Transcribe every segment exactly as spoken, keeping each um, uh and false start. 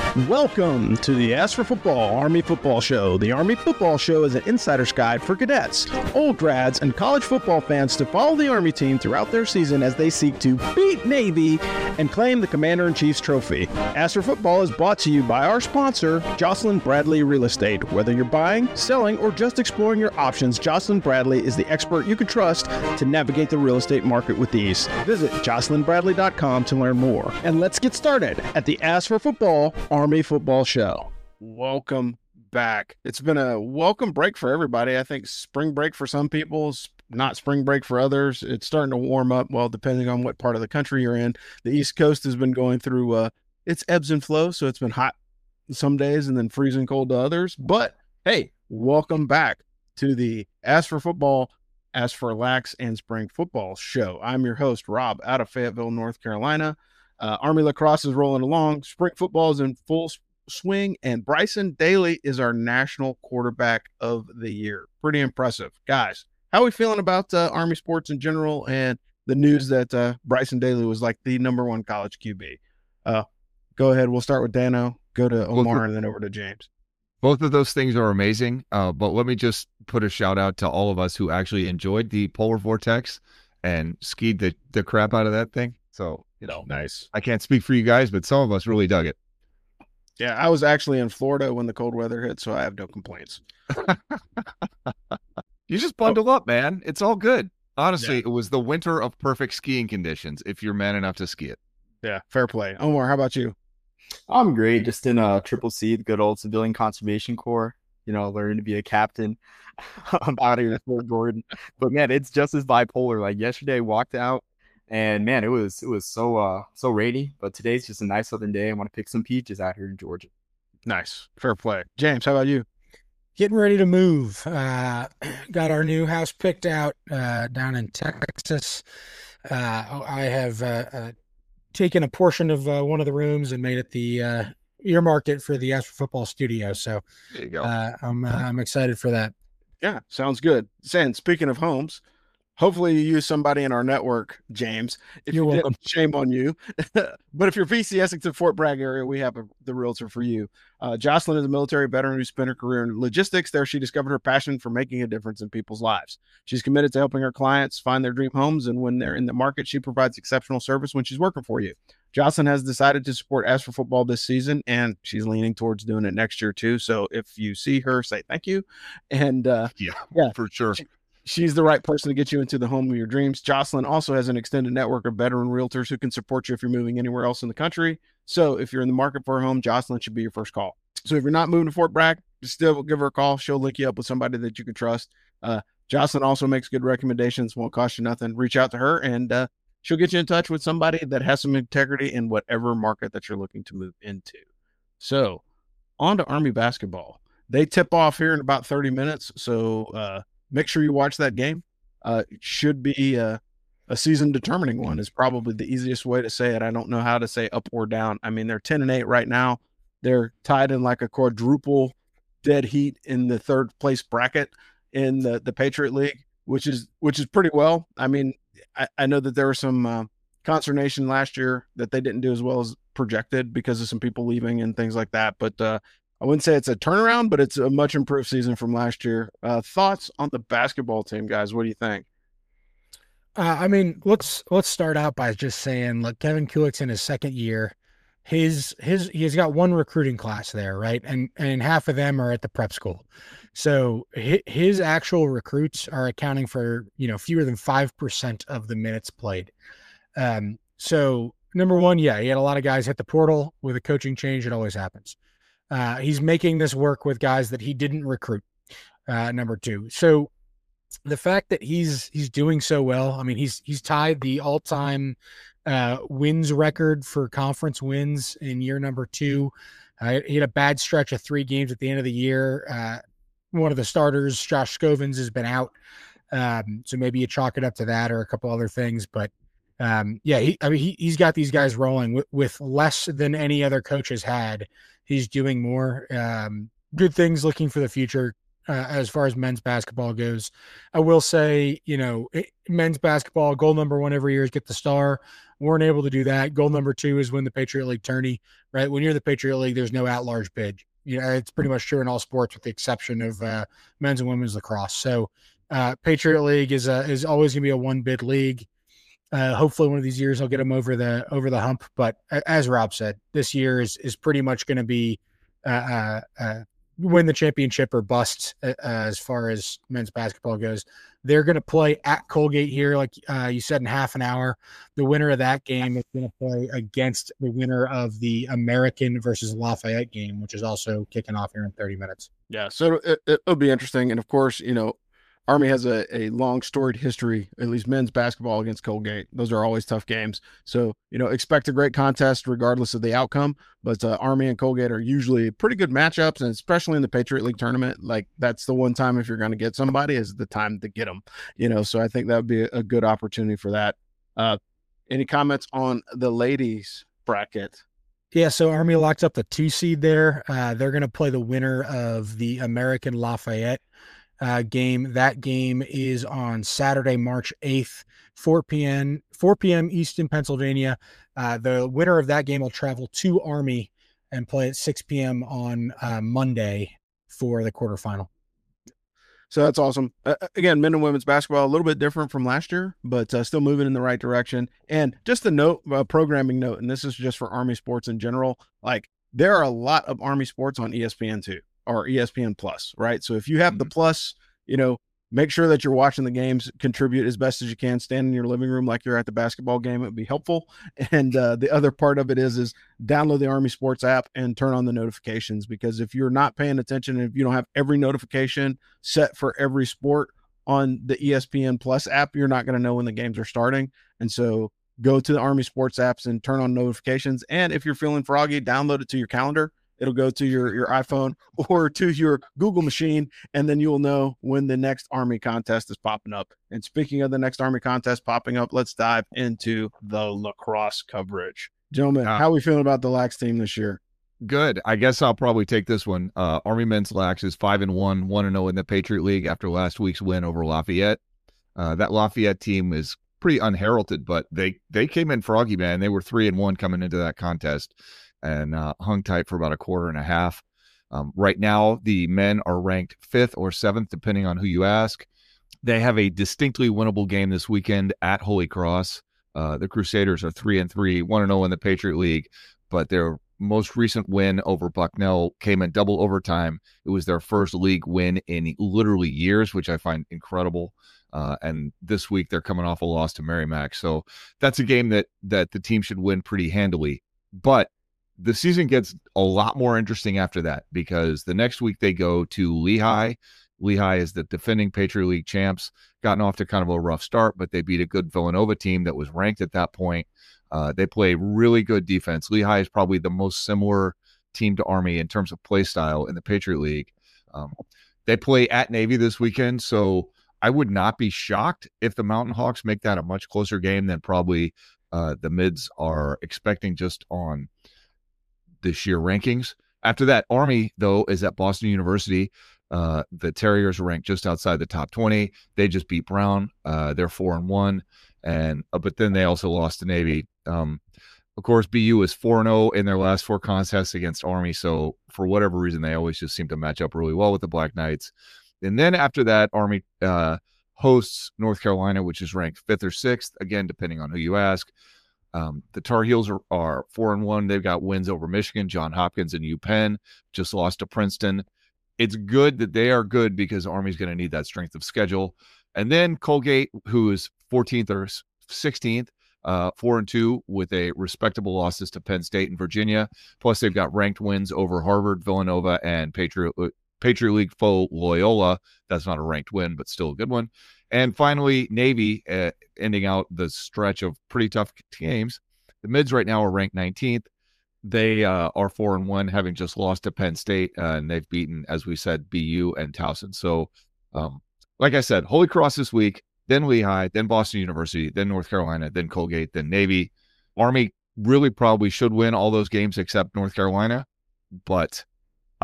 Welcome to the Ask for Football Army Football Show. The Army Football Show is an insider's guide for cadets, old grads, and college football fans to follow the Army team throughout their season as they seek to beat Navy and claim the Commander-in-Chief's trophy. Ask for Football is brought to you by our sponsor, Jocelyn Bradley Real Estate. Whether you're buying, selling, or just exploring your options, Jocelyn Bradley is the expert you can trust to navigate the real estate market with ease. Visit jocelyn bradley dot com to learn more. And let's get started at the Ask for Football Army Football Show. Welcome back. It's been a welcome break for everybody. I think spring break for some people, not spring break for others. It's starting to warm up, well, depending on what part of the country you're in. The East Coast has been going through uh, its ebbs and flows, so it's been hot some days and then freezing cold to others. But, hey, welcome back to the Ask for Football, Ask for Lax, and Spring Football Show. I'm your host, Rob, out of Fayetteville, North Carolina. Uh, Army lacrosse is rolling along. Spring football is in full swing, and Bryson Daly is our national quarterback of the year. Pretty impressive. Guys, how are we feeling about uh, Army sports in general and the news that uh, Bryson Daly was like the number one college Q B? Uh, go ahead. We'll start with Dano, go to Omar, and then over to James. Both of those things are amazing, uh, but let me just put a shout out to all of us who actually enjoyed the polar vortex and skied the, the crap out of that thing. So, you know, nice. I can't speak for you guys, but some of us really dug it. Yeah, I was actually in Florida when the cold weather hit, so I have no complaints. You just bundle oh. up, man. It's all good. Honestly, yeah. It was the winter of perfect skiing conditions if you're man enough to ski it. Yeah, fair play. Omar, how about you? I'm great. Just in a triple C, the good old Civilian Conservation Corps. You know, learning to be a captain. I'm out here in Fort Gordon. But, man, it's just as bipolar. Like, yesterday, I walked out. And man, it was it was so uh so rainy, but today's just a nice southern day. I want to pick some peaches out here in Georgia. Nice, fair play. James, how about you? Getting ready to move. Uh, got our new house picked out uh, down in Texas. Uh, I have uh, uh, taken a portion of uh, one of the rooms and made it the uh, earmarked it for the Ask for Football studio. So there you go. Uh, I'm uh, I'm excited for that. Yeah, sounds good. And speaking of homes. Hopefully you use somebody in our network, James. If You're you welcome. Didn't, shame on you. But if you're V C Essex and Fort Bragg area, we have a, the realtor for you. Uh, Jocelyn is a military veteran who spent her career in logistics. There she discovered her passion for making a difference in people's lives. She's committed to helping her clients find their dream homes, and when they're in the market, she provides exceptional service when she's working for you. Jocelyn has decided to support Ask for Football this season, and she's leaning towards doing it next year too. So if you see her, say thank you. And uh, yeah, yeah, for sure. She, She's the right person to get you into the home of your dreams. Jocelyn also has an extended network of veteran realtors who can support you if you're moving anywhere else in the country. So if you're in the market for a home, Jocelyn should be your first call. So if you're not moving to Fort Bragg, just still give her a call. She'll link you up with somebody that you can trust. Uh, Jocelyn also makes good recommendations, won't cost you nothing. Reach out to her, and uh, she'll get you in touch with somebody that has some integrity in whatever market that you're looking to move into. So on to Army basketball. They tip off here in about thirty minutes, so uh, make sure you watch that game. Uh, it should be uh, a season-determining one is probably the easiest way to say it. I don't know how to say up or down. I mean, they're ten and eight right now. They're tied in like a quadruple dead heat in the third place bracket in the, the Patriot League, which is which is pretty well. I mean, I, I know that there was some uh, consternation last year that they didn't do as well as projected because of some people leaving and things like that. But uh, I wouldn't say it's a turnaround, but it's a much improved season from last year. Uh, thoughts on the basketball team, guys? What do you think? Uh, I mean, let's let's start out by just saying, look, Kevin Kulik's in his second year. His his he's got one recruiting class there, right? And and half of them are at the prep school. So his, his actual recruits are accounting for, you know, fewer than five percent of the minutes played. Um, so number one, yeah, he had a lot of guys hit the portal with a coaching change. It always happens. Uh, he's making this work with guys that he didn't recruit. Uh, number two. So the fact that he's he's doing so well, I mean, he's he's tied the all-time uh, wins record for conference wins in year number two. Uh, he had a bad stretch of three games at the end of the year. Uh, one of the starters, Josh Scovins, has been out. Um, so maybe you chalk it up to that or a couple other things. But um, yeah, he, I mean, he, he's got these guys rolling with, with less than any other coach has had. He's doing more. Um, good things looking for the future. uh, as far as men's basketball goes. I will say, you know, it, men's basketball goal number one every year is get the star. Weren't able to do that. Goal number two is win the Patriot League tourney, right? When you're the Patriot League, there's no at-large bid. You know, it's pretty much true in all sports with the exception of uh, men's and women's lacrosse. So uh, Patriot League is a, is always going to be a one-bid league. Uh, hopefully one of these years I'll get them over the over the hump. But as Rob said, this year is is pretty much going to be uh, uh, uh, win the championship or bust uh, as far as men's basketball goes. They're going to play at Colgate here, like uh, you said, in half an hour. The winner of that game is going to play against the winner of the American versus Lafayette game, which is also kicking off here in thirty minutes. Yeah, so it, it'll be interesting. And of course, you know, Army has a, a long storied history, at least men's basketball against Colgate. Those are always tough games. So, you know, expect a great contest regardless of the outcome. But uh, Army and Colgate are usually pretty good matchups, and especially in the Patriot League tournament, like that's the one time if you're going to get somebody is the time to get them, you know. So I think that would be a, a good opportunity for that. Uh, any comments on the ladies bracket? Yeah, so Army locked up the two seed there. Uh, they're going to play the winner of the American Lafayette Uh, game. That game is on Saturday, March eighth, four p.m. four p.m. Eastern Pennsylvania. Uh, the winner of that game will travel to Army and play at six p.m. on uh, Monday for the quarterfinal. So that's awesome. Uh, again, men and women's basketball, a little bit different from last year, but uh, still moving in the right direction. And just a note, a programming note, and this is just for Army sports in general, like there are a lot of Army sports on E S P N too. Or E S P N Plus, right? So if you have the plus, you know, make sure that you're watching the games, contribute as best as you can, stand in your living room like you're at the basketball game. It would be helpful. And uh, the other part of it is, is download the Army Sports app and turn on the notifications, because if you're not paying attention and if you don't have every notification set for every sport on the E S P N Plus app, you're not going to know when the games are starting. And so go to the Army Sports apps and turn on notifications. And if you're feeling froggy, download it to your calendar. It'll go to your, your iPhone or to your Google machine, and then you'll know when the next Army contest is popping up. And speaking of the next Army contest popping up, let's dive into the lacrosse coverage. Gentlemen, uh, how are we feeling about the Lax team this year? Good. I guess I'll probably take this one. Uh, Army men's Lax is five and one, one and zero in the Patriot League after last week's win over Lafayette. Uh, that Lafayette team is pretty unheralded, but they they came in froggy, man. They were three and one coming into that contest, and uh, hung tight for about a quarter and a half. Um, right now, the men are ranked fifth or seventh, depending on who you ask. They have a distinctly winnable game this weekend at Holy Cross. Uh, the Crusaders are three and three, one and zero in the Patriot League, but their most recent win over Bucknell came in double overtime. It was their first league win in literally years, which I find incredible. Uh, and this week they're coming off a loss to Merrimack, so that's a game that that the team should win pretty handily. But the season gets a lot more interesting after that, because the next week they go to Lehigh. Lehigh is the defending Patriot League champs, gotten off to kind of a rough start, but they beat a good Villanova team that was ranked at that point. Uh, they play really good defense. Lehigh is probably the most similar team to Army in terms of play style in the Patriot League. Um, they play at Navy this weekend, so I would not be shocked if the Mountain Hawks make that a much closer game than probably uh, the mids are expecting just on this year rankings. After that, Army, though, is at Boston University. Uh, the Terriers are ranked just outside the top twenty. They just beat Brown. Uh, they're four and one, and uh, but then they also lost to Navy. Um, of course, B U is four and zero in their last four contests against Army. So for whatever reason, they always just seem to match up really well with the Black Knights. And then after that, Army uh, hosts North Carolina, which is ranked fifth or sixth, again depending on who you ask. Um, the Tar Heels are, are four and one. They've got wins over Michigan, Johns Hopkins, and UPenn. Just lost to Princeton. It's good that they are good because Army's going to need that strength of schedule. And then Colgate, who is fourteenth or sixteenth, uh, four and two with a respectable losses to Penn State and Virginia. Plus, they've got ranked wins over Harvard, Villanova, and Patriot Patriot League foe Loyola. That's not a ranked win, but still a good one. And finally, Navy, uh, ending out the stretch of pretty tough games. The mids right now are ranked nineteenth. They uh, are four and one, having just lost to Penn State, uh, and they've beaten, as we said, B U and Towson. So, um, like I said, Holy Cross this week, then Lehigh, then Boston University, then North Carolina, then Colgate, then Navy. Army really probably should win all those games except North Carolina, but I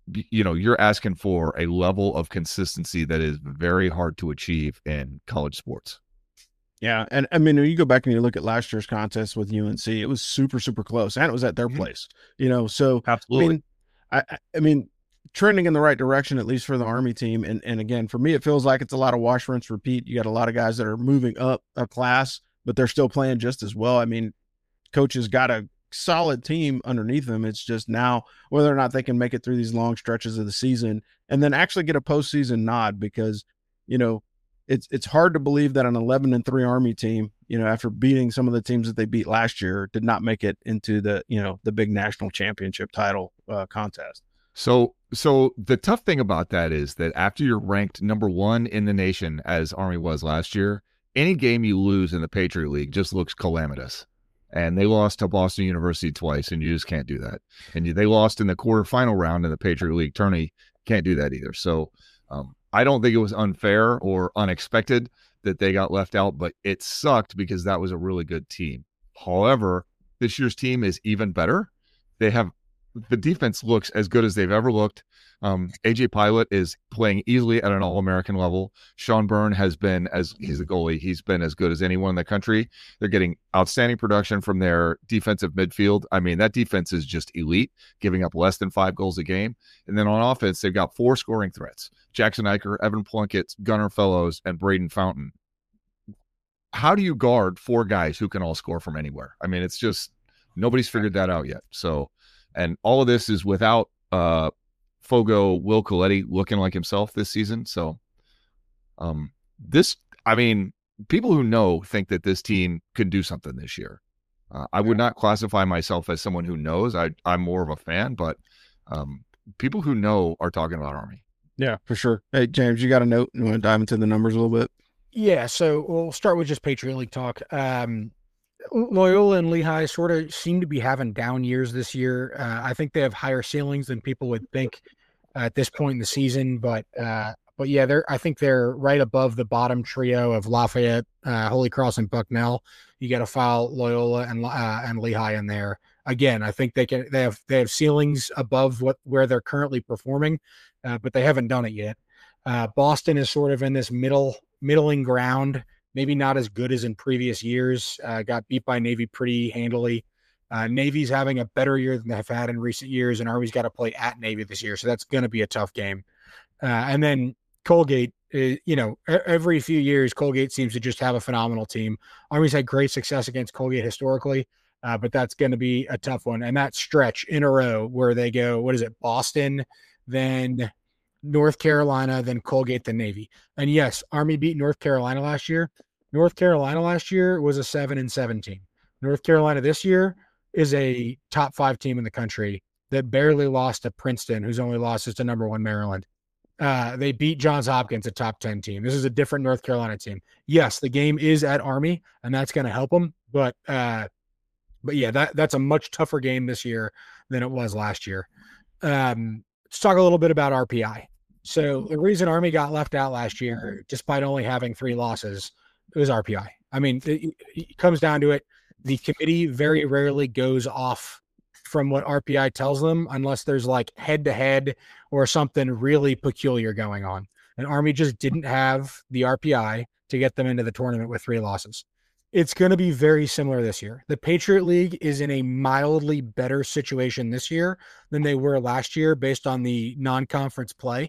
you know, you're asking for a level of consistency that is very hard to achieve in college sports. Yeah, and I mean, when you go back and you look at last year's contest with U N C, it was super, super close, and it was at their mm-hmm. place. You know, so absolutely. I mean, I, I mean, trending in the right direction, at least for the Army team. And and again, for me, it feels like it's a lot of wash, rinse, repeat. You got a lot of guys that are moving up a class, but they're still playing just as well. I mean, coaches got a solid team underneath them. It's just now whether or not they can make it through these long stretches of the season and then actually get a postseason nod, because, you know, it's it's hard to believe that an eleven and three Army team, you know, after beating some of the teams that they beat last year, did not make it into the, you know, the big national championship title uh, contest. So, so the tough thing about that is that after you're ranked number one in the nation, as Army was last year, any game you lose in the Patriot League just looks calamitous. And they lost to Boston University twice, and you just can't do that. And you, they lost in the quarterfinal round in the Patriot League tourney. Can't do that either. So um, I don't think it was unfair or unexpected that they got left out, but it sucked because that was a really good team. However, this year's team is even better. They have the defense looks as good as they've ever looked. Um, A J Pilot is playing easily at an All-American level. Sean Byrne has been, as he's a goalie, he's been as good as anyone in the country. They're getting outstanding production from their defensive midfield. I mean, that defense is just elite, giving up less than five goals a game. And then on offense, they've got four scoring threats: Jackson Eicher, Evan Plunkett, Gunnar Fellows, and Braden Fountain. How do you guard four guys who can all score from anywhere? I mean, it's just nobody's figured that out yet. So, and all of this is without uh, Fogo Will Coletti looking like himself this season. So um, this, I mean, people who know think that this team could do something this year. Uh, I would not classify myself as someone who knows. I, I'm more of a fan, but um, people who know are talking about Army. Yeah, for sure. Hey, James, you got a note? You want to dive into the numbers a little bit? Yeah, so we'll start with just Patriot League talk. Um, Loyola and Lehigh sort of seem to be having down years this year. Uh, I think they have higher ceilings than people would think uh, at this point in the season, but uh, but yeah, they're I think they're right above the bottom trio of Lafayette, uh, Holy Cross, and Bucknell. You got to file Loyola and uh, and Lehigh in there. Again, I think they can they have they have ceilings above what where they're currently performing, uh, but they haven't done it yet. Uh, Boston is sort of in this middle middling ground. Maybe not as good as in previous years. Uh, got beat by Navy pretty handily. Uh, Navy's having a better year than they've had in recent years, and Army's got to play at Navy this year, so that's going to be a tough game. Uh, and then Colgate, uh, you know, every few years, Colgate seems to just have a phenomenal team. Army's had great success against Colgate historically, uh, but that's going to be a tough one. And that stretch in a row where they go, what is it, Boston, then North Carolina, then Colgate, then Navy. And yes, Army beat North Carolina last year. North Carolina last year was a seven and seventeen. North Carolina this year is a top five team in the country that barely lost to Princeton, whose only loss is to number one Maryland. Uh, they beat Johns Hopkins, a top ten team. This is a different North Carolina team. Yes, the game is at Army, and that's going to help them. But uh, but yeah, that that's a much tougher game this year than it was last year. Um, let's talk a little bit about R P I. So the reason Army got left out last year, despite only having three losses, it was R P I. I mean, it, it comes down to it. The committee very rarely goes off from what R P I tells them unless there's like head-to-head or something really peculiar going on. And Army just didn't have the R P I to get them into the tournament with three losses. It's going to be very similar this year. The Patriot League is in a mildly better situation this year than they were last year based on the non-conference play.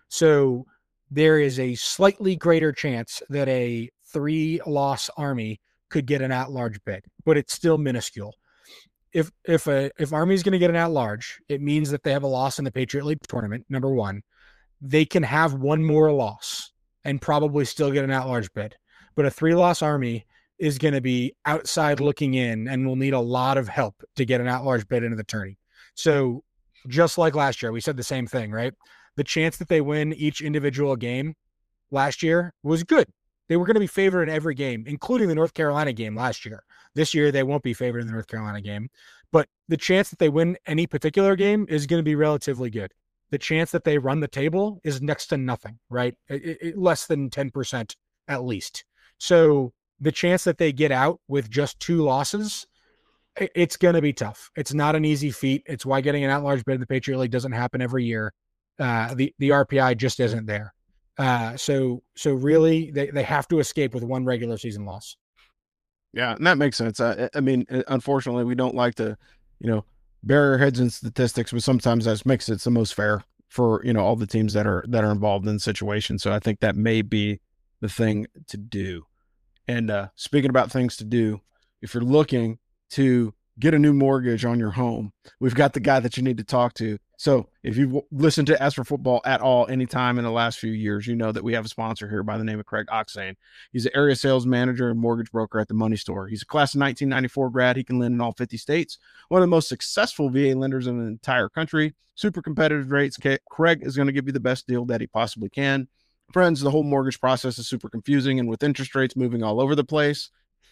So there is a slightly greater chance that a three-loss Army could get an at-large bid, but it's still minuscule. If if a if Army is going to get an at-large, it means that they have a loss in the Patriot League tournament, number one. They can have one more loss and probably still get an at-large bid. But a three-loss Army is going to be outside looking in and will need a lot of help to get an at-large bid into the tourney. So just like last year, we said the same thing, right? The chance that they win each individual game last year was good. They were going to be favored in every game, including the North Carolina game last year. This year, they won't be favored in the North Carolina game. But the chance that they win any particular game is going to be relatively good. The chance that they run the table is next to nothing, right? It, it, less than ten percent at least. So the chance that they get out with just two losses, it, it's going to be tough. It's not an easy feat. It's why getting an at-large bid in the Patriot League doesn't happen every year. Uh, the the R P I just isn't there. Uh, so so really, they, they have to escape with one regular season loss. Yeah, and that makes sense. I, I mean, unfortunately, we don't like to, you know, bury our heads in statistics, but sometimes that makes it the most fair for, you know, all the teams that are that are involved in the situation. So I think that may be the thing to do. And uh, speaking about things to do, if you're looking to get a new mortgage on your home, we've got the guy that you need to talk to. So if you've listened to As for Football at all, anytime in the last few years, you know that we have a sponsor here by the name of Craig Oxane. He's an area sales manager and mortgage broker at the Money Store. He's a class of nineteen ninety-four grad. He can lend in all fifty states. One of the most successful V A lenders in the entire country. Super competitive rates. Craig is going to give you the best deal that he possibly can. Friends, the whole mortgage process is super confusing, and with interest rates moving all over the place,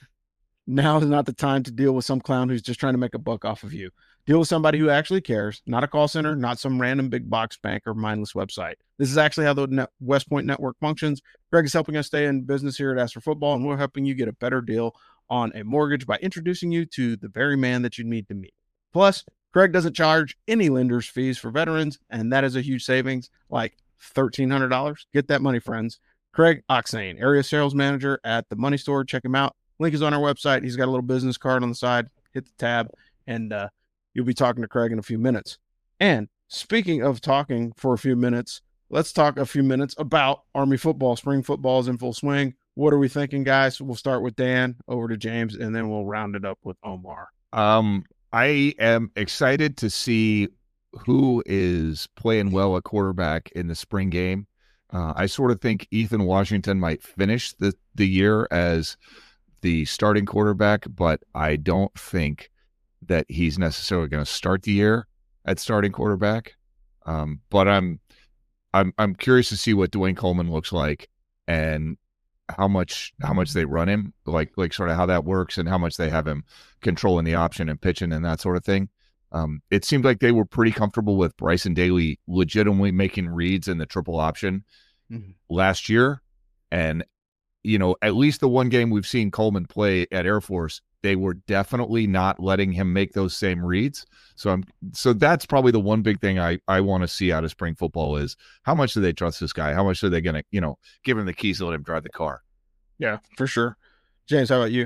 now is not the time to deal with some clown who's just trying to make a buck off of you. Deal with somebody who actually cares, not a call center, not some random big box bank or mindless website. This is actually how the Net- West Point Network functions. Greg is helping us stay in business here at As for Football, and we're helping you get a better deal on a mortgage by introducing you to the very man that you need to meet. Plus, Craig doesn't charge any lender's fees for veterans, and that is a huge savings, like thirteen hundred dollars. Get that money, friends. Craig Oxane, area sales manager at the Money Store. Check him out. Link is on our website. He's got a little business card on the side. Hit the tab, and uh, you'll be talking to Craig in a few minutes. And speaking of talking for a few minutes, let's talk a few minutes about Army football. Spring football is in full swing. What are we thinking, guys? We'll start with Dan, over to James, and then we'll round it up with Omar. Um, I am excited to see who is playing well at quarterback in the spring game. Uh, I sort of think Ethan Washington might finish the, the year as the starting quarterback, but I don't think that he's necessarily going to start the year at starting quarterback. Um, but I'm, I'm, I'm curious to see what Dwayne Coleman looks like and how much, how much they run him, like, like sort of how that works and how much they have him controlling the option and pitching and that sort of thing. Um, it seemed like they were pretty comfortable with Bryson Daly legitimately making reads in the triple option mm-hmm. last year. And, you know, at least the one game we've seen Coleman play at Air Force, they were definitely not letting him make those same reads. So I'm, so that's probably the one big thing I, I want to see out of spring football is how much do they trust this guy? How much are they going to, you know, give him the keys to let him drive the car? Yeah, for sure. James, how about you?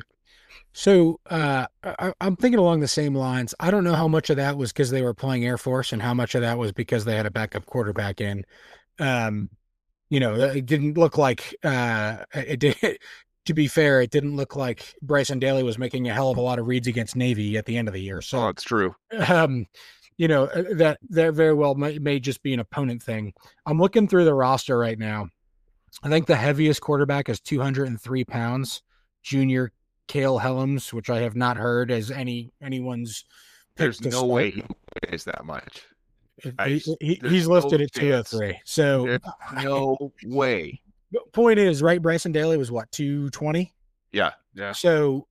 So uh, I, I'm thinking along the same lines. I don't know how much of that was because they were playing Air Force and how much of that was because they had a backup quarterback in. Um, you know, it didn't look like uh, it did. To be fair, it didn't look like Bryson Daly was making a hell of a lot of reads against Navy at the end of the year. So oh, it's true. Um, you know, that that very well may, may just be an opponent thing. I'm looking through the roster right now. I think the heaviest quarterback is two hundred three pounds. Junior Cale Helms, which I have not heard as any anyone's. There's no start. way he weighs that much. He, he, he's listed no at two oh three. So there's no way. Point is, right? Bryson Daly was what, two twenty? Yeah, yeah. So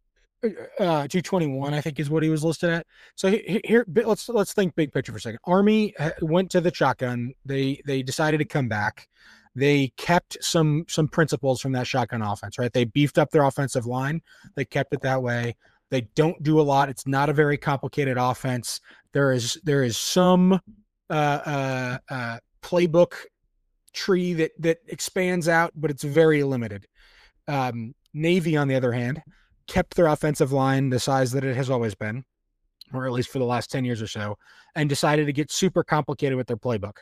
uh, two twenty-one, I think, is what he was listed at. So here, let's let's think big picture for a second. Army went to the shotgun. They they decided to come back. They kept some some principles from that shotgun offense, right? They beefed up their offensive line. They kept it that way. They don't do a lot. It's not a very complicated offense. There is there is some uh, uh, uh, playbook tree that that expands out, but it's very limited. Um, Navy, on the other hand, kept their offensive line the size that it has always been, or at least for the last ten years or so, and decided to get super complicated with their playbook.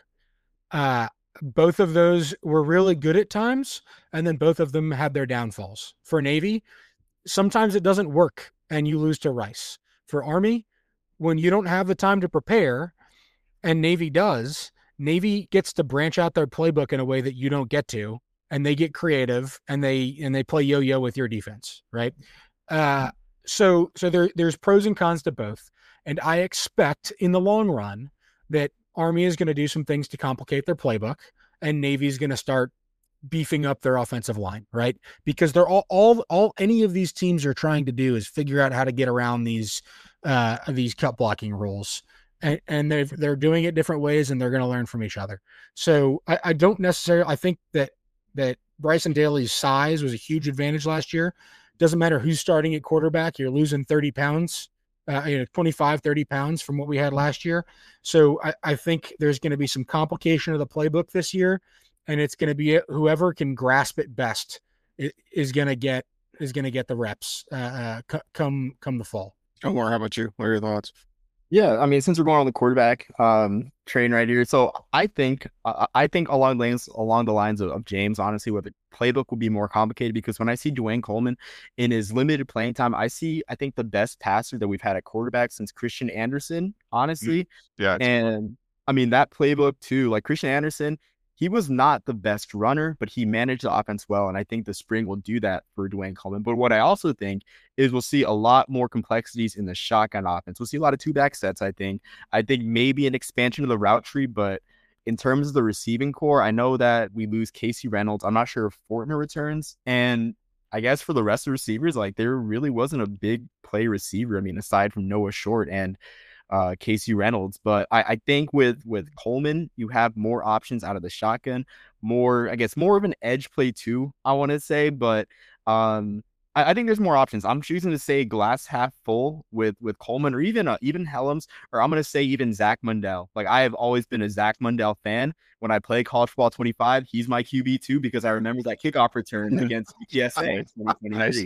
Uh, both of those were really good at times, and then both of them had their downfalls. For Navy, sometimes it doesn't work and you lose to Rice. For Army, when you don't have the time to prepare, and Navy does, Navy gets to branch out their playbook in a way that you don't get to, and they get creative and they and they play yo-yo with your defense, right? Uh, so so there there's pros and cons to both, and I expect in the long run that Army is going to do some things to complicate their playbook, and Navy is going to start beefing up their offensive line, right? Because they're all all all any of these teams are trying to do is figure out how to get around these uh, these cut blocking rules. And, and they're, they're doing it different ways, and they're going to learn from each other. So I, I don't necessarily, I think that, that Bryson Daly's size was a huge advantage last year. Doesn't matter who's starting at quarterback. You're losing thirty pounds uh, you know, twenty-five, thirty pounds from what we had last year. So I, I think there's going to be some complication of the playbook this year, and it's going to be whoever can grasp it best is going to get is going to get the reps uh, uh, c- come come the fall. Omar, how about you? What are your thoughts? Yeah, I mean, since we're going on the quarterback um, train right here, so I think uh, I think along the lines along the lines of, of James, honestly, where the playbook will be more complicated, because when I see Dwayne Coleman in his limited playing time, I see I think the best passer that we've had at quarterback since Christian Anderson, honestly. Yeah, and I mean that playbook too, like Christian Anderson. He was not the best runner, but he managed the offense well. And I think the spring will do that for Dwayne Coleman. But what I also think is we'll see a lot more complexities in the shotgun offense. We'll see a lot of two back sets, I think. I think maybe an expansion of the route tree, but in terms of the receiving core, I know that we lose Casey Reynolds. I'm not sure if Fortner returns. And I guess for the rest of the receivers, like there really wasn't a big play receiver. I mean, aside from Noah Short and Uh, Casey Reynolds. But I, I think with with Coleman, you have more options out of the shotgun, more, I guess, more of an edge play too, I want to say. But um, I, I think there's more options. I'm choosing to say glass half full with with Coleman, or even uh, even Helms, or I'm going to say even Zach Mundell. Like, I have always been a Zach Mundell fan. When I play college football twenty-five, he's my Q B too, because I remember that kickoff return against U T S A in twenty twenty-three.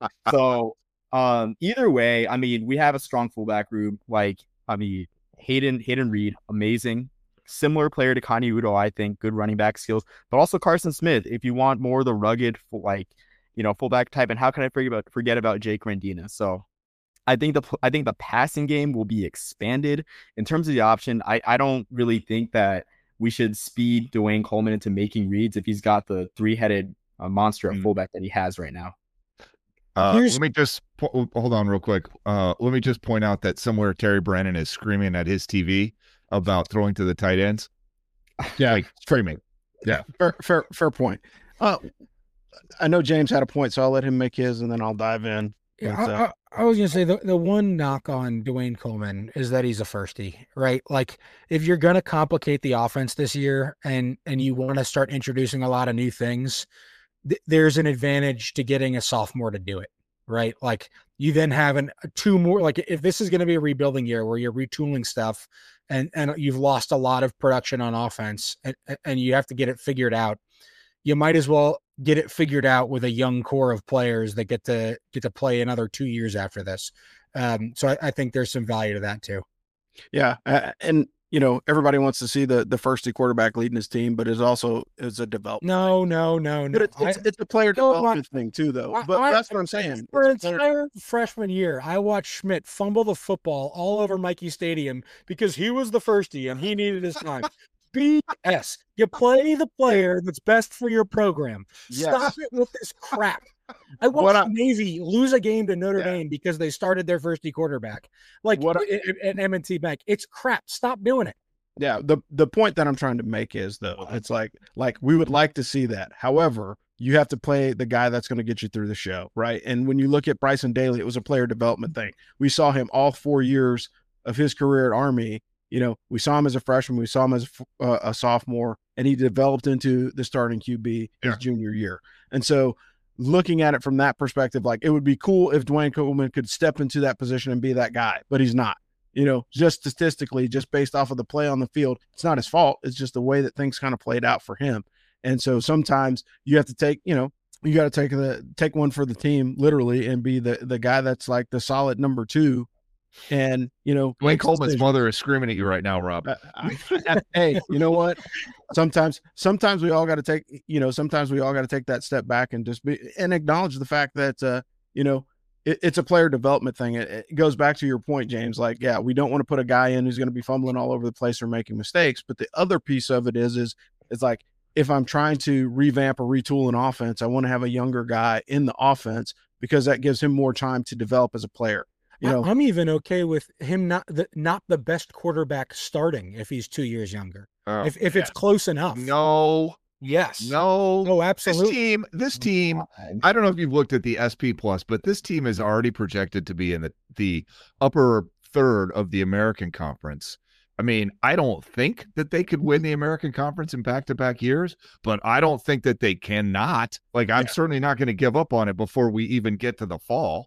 So um, either way, I mean, we have a strong fullback room. Like, I mean, Hayden Hayden Reed, amazing. Similar player to Connie Udo, I think. Good running back skills. But also Carson Smith, if you want more of the rugged, like, you know, fullback type. And how can I forget about forget about Jake Rendina? So I think the I think the passing game will be expanded. In terms of the option, I, I don't really think that we should speed Dwayne Coleman into making reads if he's got the three-headed uh, monster of fullback that he has right now. Uh, let me just po- hold on real quick. Uh, let me just point out that somewhere Terry Brandon is screaming at his T V about throwing to the tight ends. Yeah, like screaming. Yeah, fair, fair, fair point. Uh, I know James had a point, so I'll let him make his, and then I'll dive in. Yeah, But, I, uh, I, I was gonna say the the one knock on Dwayne Coleman is that he's a firstie, right? Like, if you're gonna complicate the offense this year, and and you want to start introducing a lot of new things, th- there's an advantage to getting a sophomore to do it, right? Like, you then have an two more, like, if this is going to be a rebuilding year where you're retooling stuff and, and you've lost a lot of production on offense and, and you have to get it figured out, you might as well get it figured out with a young core of players that get to get to play another two years after this. Um, so I, I think there's some value to that too. Yeah. Uh, and, you know, everybody wants to see the the firstie quarterback leading his team, but it's also is a development. No, no, no, no. But it's, it's, I, it's a player No, development thing too, though. I- But I- that's what I'm saying. For an It's player- entire freshman year, I watched Schmidt fumble the football all over Mikey Stadium because he was the firstie and he needed his time. B S. You play the player that's best for your program. Yes. Stop it with this crap. I What watched I- Navy lose a game to Notre Yeah. Dame because they started their firstie quarterback. Like What I- at, at M and T Bank. It's crap. Stop doing it. Yeah, the the point that I'm trying to make is, though, it's like like we would like to see that. However, you have to play the guy that's going to get you through the show, right? And when you look at Bryson Daly, it was a player development thing. We saw him all four years of his career at Army. You know, we saw him as a freshman, we saw him as a, uh, a sophomore, and he developed into the starting Q B his Yeah. junior year. And so, looking at it from that perspective, like, it would be cool if Dwayne Coleman could step into that position and be that guy, but he's not. You know, just statistically, just based off of the play on the field, it's not his fault. It's just the way that things kind of played out for him. And so sometimes you have to take, you know, you got to take the take one for the team literally and be the the guy that's like the solid number two. And, you know, Dwayne make Coleman's decisions. mother is screaming at you right now, Rob. Uh, I- hey, you know what? Sometimes, sometimes we all got to take, you know, sometimes we all got to take that step back and just be and acknowledge the fact that, uh, you know, it, it's a player development thing. It, it goes back to your point, James. Like, yeah, we don't want to put a guy in who's going to be fumbling all over the place or making mistakes. But the other piece of it is, is it's like, if I'm trying to revamp or retool an offense, I want to have a younger guy in the offense because that gives him more time to develop as a player. You know, I, I'm even okay with him not the not the best quarterback starting if he's two years younger. Oh, if if it's close enough. no, Yes. no, Oh, This absolutely. team, this team. I don't know if you've looked at the S P Plus, but this team is already projected to be in the the upper third of the American Conference. I mean, I don't think that they could win the American Conference in back-to-back years, but I don't think that they cannot. Like, I'm Yeah. certainly not going to give up on it before we even get to the fall.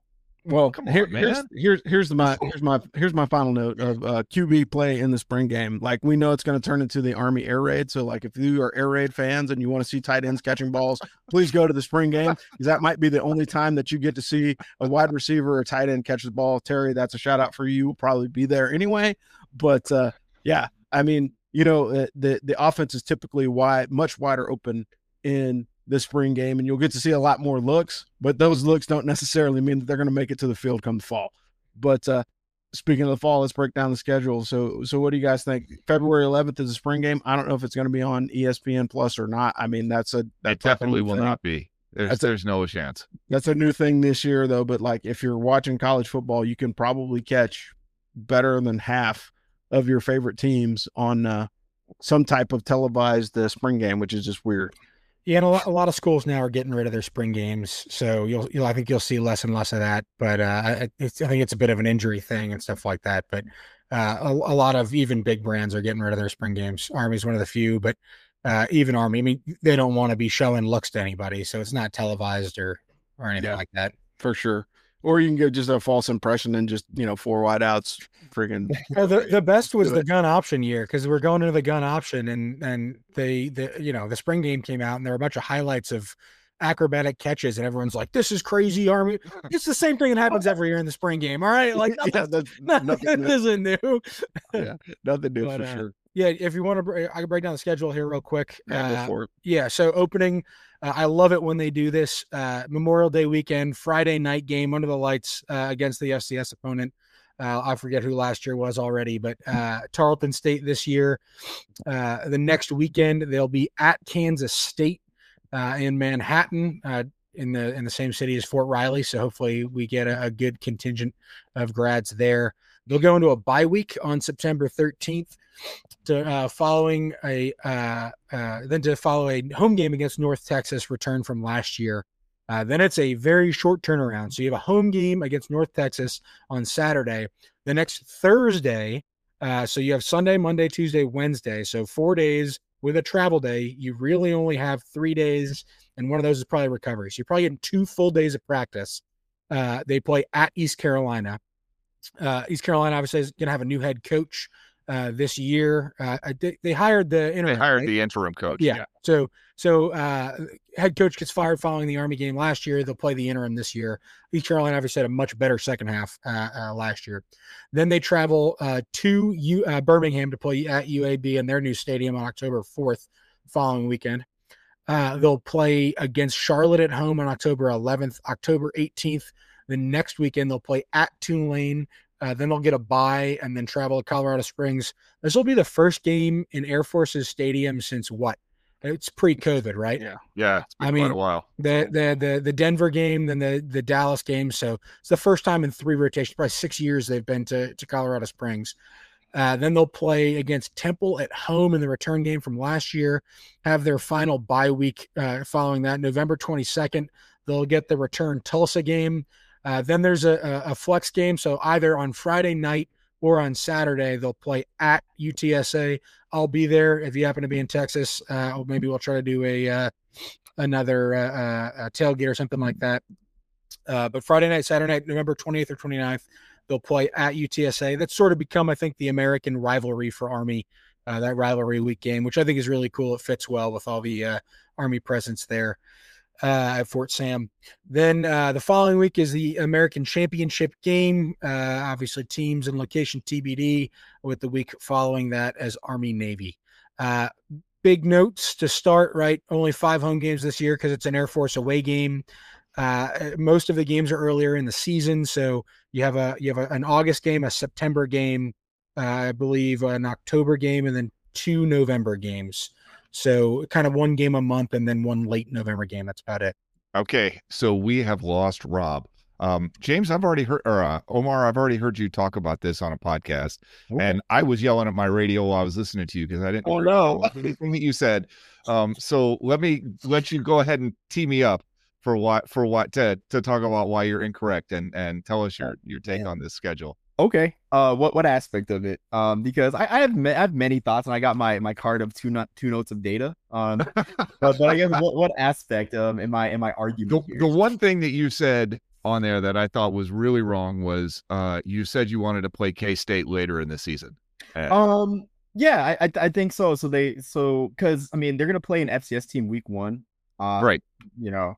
Well, Come on, here, man. here's here's here's the my here's my here's my final note of uh, Q B play in the spring game. Like we know it's going to turn into the Army air raid. So like if you are air raid fans and you want to see tight ends catching balls, please go to the spring game because that might be the only time that you get to see a wide receiver or tight end catch the ball. Terry, that's a shout out for you. We'll probably be there anyway. But uh, yeah, I mean, you know, uh, the the offense is typically wide, much wider open in the spring game, and you'll get to see a lot more looks, but those looks don't necessarily mean that they're going to make it to the field come the fall. But uh, speaking of the fall, let's break down the schedule. So, so what do you guys think? February eleventh is a spring game. I don't know if it's going to be on E S P N Plus or not. I mean, that's a that's It definitely will thing. not be. There's That's a- there's no chance. That's a new thing this year, though. But like, if you're watching college football, you can probably catch better than half of your favorite teams on uh, some type of televised uh, spring game, which is just weird. Yeah, and a lot, a lot of schools now are getting rid of their spring games, so you'll, you'll I think you'll see less and less of that. But uh, I- it's, I think it's a bit of an injury thing and stuff like that. But uh, a, a lot of even big brands are getting rid of their spring games. Army's one of the few, but uh, even Army, I mean, they don't want to be showing looks to anybody, so it's not televised or or anything Yeah. like that. For sure. Or you can give just a false impression and just, you know, four wideouts, freaking. Well, the the best was Do the it. gun option year because we're going into the gun option, and and they the you know the spring game came out and there were a bunch of highlights of acrobatic catches, and everyone's like, "This is crazy, Army." It's the same thing that happens every year in the spring game. All right, like yeah, nothing, that's nothing nothing new. isn't new. Yeah, nothing new But, for uh, sure. Yeah, if you want to, I can break down the schedule here real quick. Yeah, go Uh, for it. yeah, so opening, uh, I love it when they do this. Uh, Memorial Day weekend, Friday night game under the lights uh, against the F C S opponent. Uh, I forget who last year was already, but uh, Tarleton State this year. Uh, the next weekend they'll be at Kansas State uh, in Manhattan, uh, in the in the same city as Fort Riley. So hopefully we get a, a good contingent of grads there. They'll go into a bye week on September thirteenth. To uh, following a uh, uh, then to follow a home game against North Texas, return from last year. Uh, then it's a very short turnaround. So you have a home game against North Texas on Saturday. The next Thursday, uh, so you have Sunday, Monday, Tuesday, Wednesday. So four days with a travel day. You really only have three days, and one of those is probably recovery. So you're probably getting two full days of practice. Uh, they play at East Carolina. Uh, East Carolina obviously is going to have a new head coach uh, this year. Uh, they, they hired the interim. They hired right? the interim coach. Yeah. So so uh, head coach gets fired following the Army game last year. They'll play the interim this year. East Carolina obviously had a much better second half uh, uh, last year. Then they travel uh, to U, uh, Birmingham to play at U A B in their new stadium on October fourth following weekend. Uh, they'll play against Charlotte at home on October eleventh, October eighteenth. The next weekend they'll play at Tulane. Uh, then they'll get a bye and then travel to Colorado Springs. This will be the first game in Air Force's stadium since what? It's pre-COVID, right? Yeah. Yeah. It's been I quite mean, a while. The the the the Denver game, then the the Dallas game. So it's the first time in three rotations, probably six years they've been to to Colorado Springs. Uh, then they'll play against Temple at home in the return game from last year. Have their final bye week uh, following that, November twenty-second. They'll get the return Tulsa game. Uh, then there's a, a, a flex game. So either on Friday night or on Saturday, they'll play at U T S A. I'll be there if you happen to be in Texas. Uh, or maybe we'll try to do a uh, another uh, uh, a tailgate or something like that. Uh, but Friday night, Saturday night, November twenty-eighth or twenty-ninth, they'll play at U T S A. That's sort of become, I think, the American rivalry for Army, uh, that rivalry week game, which I think is really cool. It fits well with all the uh, Army presence there uh, at Fort Sam. Then uh, the following week is the American Championship game. Uh, obviously, teams and location T B D, with the week following that as Army Navy. Uh, big notes to start, right? Only five home games this year because it's an Air Force away game. Uh, most of the games are earlier in the season, so you have a you have a, an August game, a September game, uh, I believe an October game, and then two November games. So kind of one game a month, and then one late November game. That's about it. Okay, so we have lost Rob. Um, James, I've already heard, or uh, Omar, I've already heard you talk about this on a podcast, Okay. and I was yelling at my radio while I was listening to you because I didn't. Oh, no. Anything that you said. Um, so let me let you go ahead and tee me up for what for what to to talk about why you're incorrect and and tell us your your take Yeah. on this schedule. Okay. Uh, what what aspect of it? Um, because I, I have ma- I have many thoughts, and I got my my card of two not two notes of data. Um, but, but I guess what, what aspect um in my in my The, argument here? the one thing that you said on there that I thought was really wrong was uh, you said you wanted to play K-State later in the season. Uh, Um, yeah, I I, I think so. So they so because I mean they're gonna play an F C S team week one. Uh, right. You know,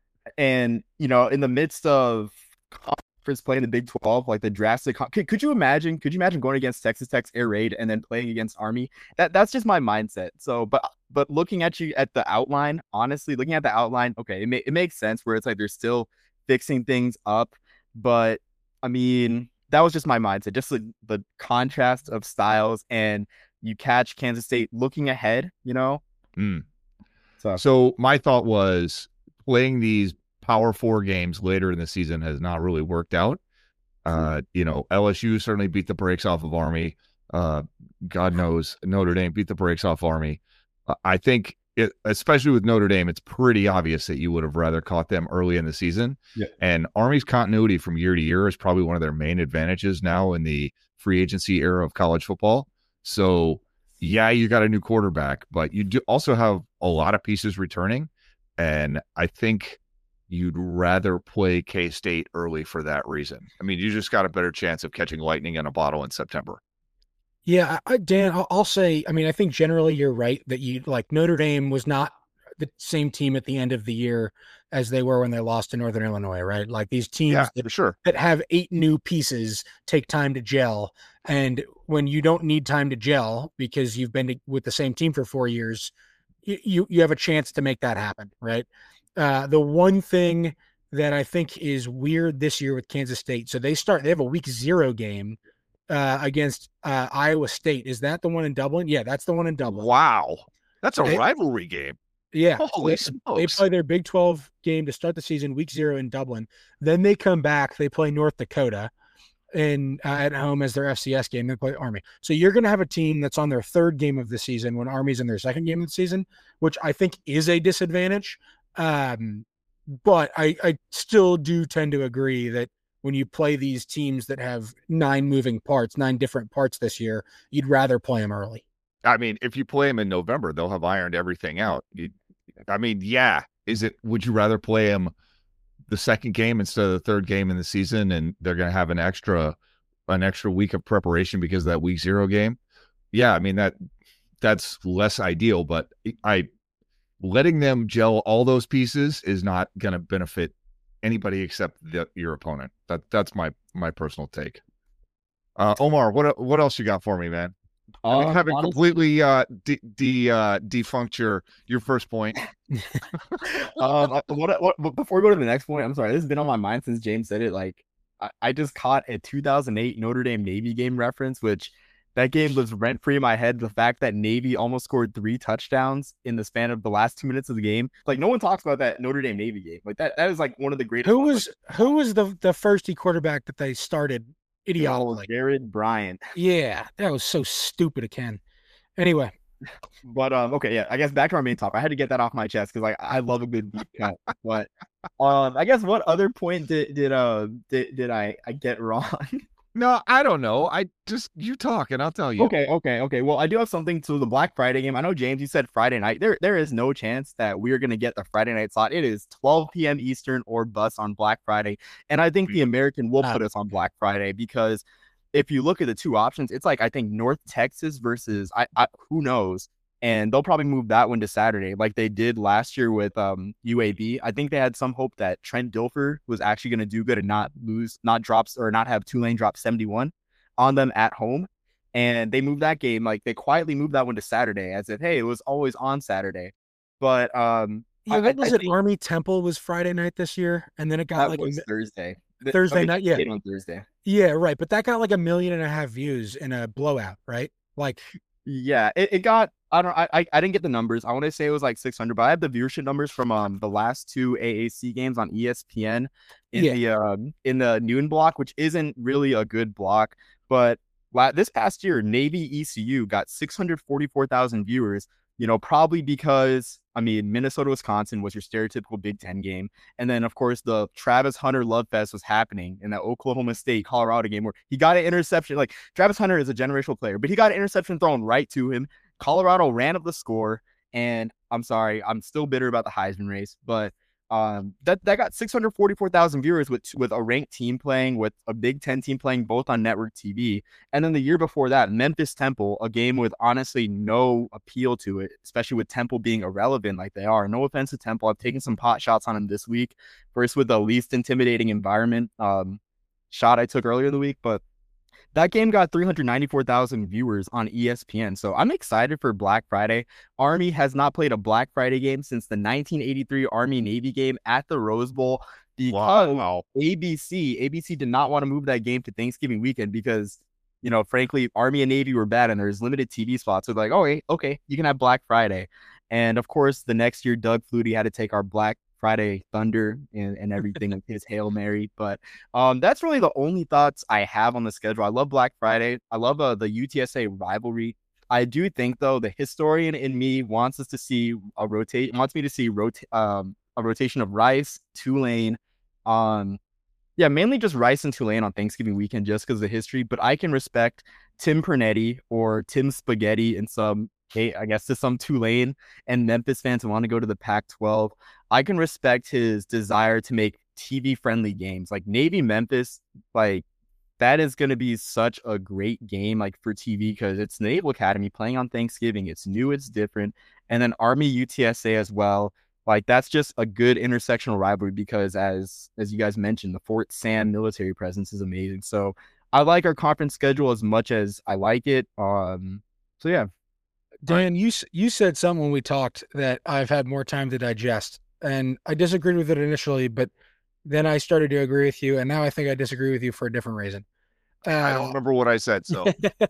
and you know in the midst of conference play in the Big twelve, like the drastic. Could, could you imagine? Could you imagine going against Texas Tech's air raid and then playing against Army? That that's just my mindset. So, but but looking at you at the outline, honestly, looking at the outline, okay, it ma- it makes sense where it's like they're still fixing things up, but I mean that was just my mindset, just the, the contrast of styles, and you catch Kansas State looking ahead, you know. Mm. So, so my thought was playing these Power Four games later in the season has not really worked out. Uh, you know, L S U certainly beat the brakes off of Army. Uh, God knows Notre Dame beat the brakes off Army. Uh, I think, it, especially with Notre Dame, it's pretty obvious that you would have rather caught them early in the season. Yeah. And Army's continuity from year to year is probably one of their main advantages now in the free agency era of college football. So, yeah, you got a new quarterback, but you do also have a lot of pieces returning. And I think you'd rather play K-State early for that reason. I mean, you just got a better chance of catching lightning in a bottle in September. Yeah, I, Dan, I'll, I'll say, I mean, I think generally you're right that you like Notre Dame was not the same team at the end of the year as they were when they lost to Northern Illinois, right? Like these teams Yeah, that, for sure. that have eight new pieces take time to gel. And when you don't need time to gel because you've been to, with the same team for four years, you, you, you have a chance to make that happen, right? Uh, the one thing that I think is weird this year with Kansas State, so they start, they have a week zero game uh, against uh, Iowa State. Is that the one in Dublin? Yeah, that's the one in Dublin. Wow. That's a They- rivalry game. Yeah. Holy they, smokes. they play their Big twelve game to start the season, week zero in Dublin. Then they come back, they play North Dakota and uh, at home as their F C S game. They play Army. So you're going to have a team that's on their third game of the season when Army's in their second game of the season, which I think is a disadvantage. Um, but I, I still do tend to agree that when you play these teams that have nine moving parts, nine different parts this year, you'd rather play them early. I mean, if you play them in November, they'll have ironed everything out. You, I mean, yeah. Is it, would you rather play them the second game instead of the third game in the season, and they're going to have an extra, an extra week of preparation because of that week zero game? Yeah. I mean, that, that's less ideal, but I, letting them gel all those pieces is not going to benefit anybody except the, your opponent. That that's my, my personal take. Uh, Omar, what, what else you got for me, man? uh, I haven't honestly- completely uh, de, de uh, defunct your your first point. um, I- what, what, but before we go to the next point, I'm sorry, this has been on my mind since James said it. Like, I, I just caught a two thousand eight Notre Dame Navy game reference, which that game lives rent free in my head. The fact that Navy almost scored three touchdowns in the span of the last two minutes of the game, like no one talks about that Notre Dame Navy game. Like that, that is like one of the greatest. Who was who was the the firsty quarterback that they started Oh, idiotically? Jared Bryant. Yeah, that was so stupid, Ken. Anyway, But um, okay, yeah. I guess back to our main topic. I had to get that off my chest because like I love a good deep cut. But um, I guess what other point did did uh did, did I I get wrong? No, I don't know. I just you talk and I'll tell you. Okay, okay, okay. Well, I do have something to the Black Friday game. I know James, you said Friday night. There, there is no chance that we're gonna get the Friday night slot. It is twelve p.m. Eastern or bus on Black Friday, and I think the American will put us on Black Friday because if you look at the two options, it's like I think North Texas versus I, I who knows, and they'll probably move that one to Saturday, like they did last year with um U A B. I think they had some hope that Trent Dilfer was actually gonna do good and not lose, not drops or not have Tulane drop seventy-one on them at home. And they moved that game, like they quietly moved that one to Saturday as if, hey, it was always on Saturday. But um yeah, I- what I was it? think Army Temple was Friday night this year, and then it got that like a was mi- Thursday. The- Thursday okay, night, yeah. played on Thursday. yeah, right. But that got like a million and a half views in a blowout, right? Like, Yeah, it, it got I don't I I I didn't get the numbers. I want to say it was like six hundred, but I have the viewership numbers from um the last two A A C games on E S P N in Yeah. the um in the noon block, which isn't really a good block. But la- this past year, Navy E C U got six hundred forty-four thousand viewers. You know, probably because I mean Minnesota Wisconsin was your stereotypical Big Ten game, and then of course the Travis Hunter Love Fest was happening in that Oklahoma State Colorado game where he got an interception. Like Travis Hunter is a generational player, but he got an interception thrown right to him. Colorado ran up the score, and I'm sorry, I'm still bitter about the Heisman race, but Um, that that got six hundred forty-four thousand viewers with with a ranked team playing, with a Big Ten team playing, both on network T V. And then the year before that, Memphis Temple, a game with honestly no appeal to it, especially with Temple being irrelevant like they are. No offense to Temple, I've taken some pot shots on them this week. First with the least intimidating environment um, shot I took earlier in the week, but that game got three hundred ninety-four thousand viewers on E S P N. So I'm excited for Black Friday. Army has not played a Black Friday game since the nineteen eighty-three Army-Navy game at the Rose Bowl because Wow. A B C, A B C did not want to move that game to Thanksgiving weekend because, you know, frankly, Army and Navy were bad and there's limited T V spots. So they're like, oh, okay, okay, you can have Black Friday. And of course, the next year, Doug Flutie had to take our Black Friday Thunder and, and everything with his Hail Mary. But um, that's really the only thoughts I have on the schedule. I love Black Friday. I love uh, the U T S A rivalry. I do think, though, the historian in me wants us to see a rotate, wants me to see rota- um, a rotation of Rice, Tulane, um, yeah, mainly just Rice and Tulane on Thanksgiving weekend just because of the history. But I can respect Tim Pernetti or Tim Spaghetti in some, hey, I guess to some Tulane and Memphis fans who want to go to the Pac twelve. I can respect his desire to make T V-friendly games. Like Navy Memphis, like that is going to be such a great game like for T V because it's Naval Academy playing on Thanksgiving. It's new, it's different. And then Army U T S A as well. Like that's just a good intersectional rivalry because as as you guys mentioned, the Fort Sam military presence is amazing. So I like our conference schedule as much as I like it. Um, so yeah. Dan, you s- you said something when we talked that I've had more time to digest, and I disagreed with it initially, but then I started to agree with you, and now I think I disagree with you for a different reason. Uh, I don't remember what I said. So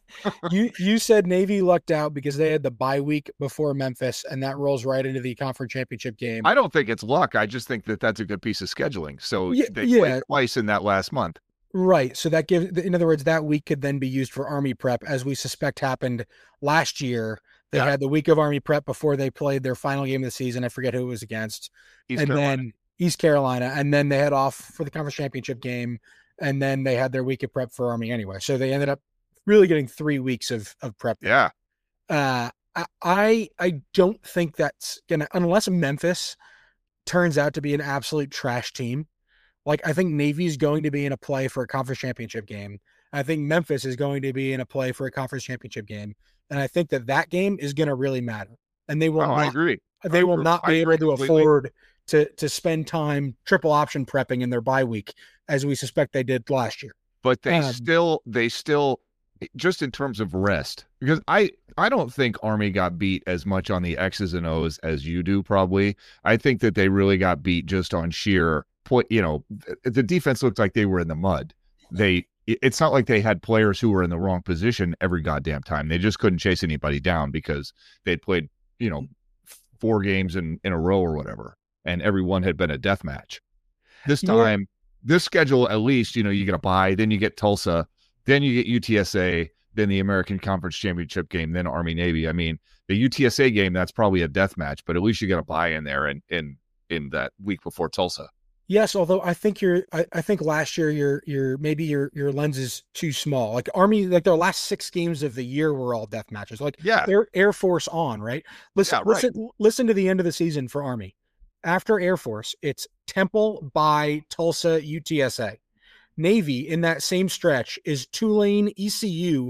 you you said Navy lucked out because they had the bye week before Memphis, and that rolls right into the conference championship game. I don't think it's luck. I just think that that's a good piece of scheduling. So Yeah, they yeah. played twice in that last month. Right. So that gives, in other words, that week could then be used for Army prep, as we suspect happened last year. They Yeah. had the week of Army prep before they played their final game of the season. I forget who it was against. East and Carolina. then East Carolina. And then they head off for the conference championship game. And then they had their week of prep for Army anyway. So they ended up really getting three weeks of, of prep. Yeah. Uh, I, I, I don't think that's going to, unless Memphis turns out to be an absolute trash team. Like, I think Navy's going to be in a play for a conference championship game. I think Memphis is going to be in a play for a conference championship game. And I think that that game is going to really matter. And they will Oh, not, I agree. they I will agree. not I be able agree to completely. afford to, to spend time triple option prepping in their bye week, as we suspect they did last year. But they Um, still, they still, just in terms of rest, because I, I don't think Army got beat as much on the X's and O's as you do, probably. I think that they really got beat just on sheer point. You know, the defense looked like they were in the mud. They, it's not like they had players who were in the wrong position every goddamn time. They just couldn't chase anybody down because they'd played, you know, four games in, in a row or whatever, and every one had been a death match. This Yeah. time, this schedule, at least, you know, you get a bye, then you get Tulsa, then you get U T S A, then the American Conference Championship game, then Army Navy. I mean, the U T S A game, that's probably a death match, but at least you get a bye in there and in, in that week before Tulsa. Yes, although I think you're, I, I think last year your your maybe your your lens is too small. Like Army, like their last six games of the year were all death matches. Like Yeah. Air Air Force on, right? Listen, Yeah, right. listen, listen to the end of the season for Army. After Air Force, it's Temple by Tulsa, U T S A. Navy in that same stretch is Tulane, E C U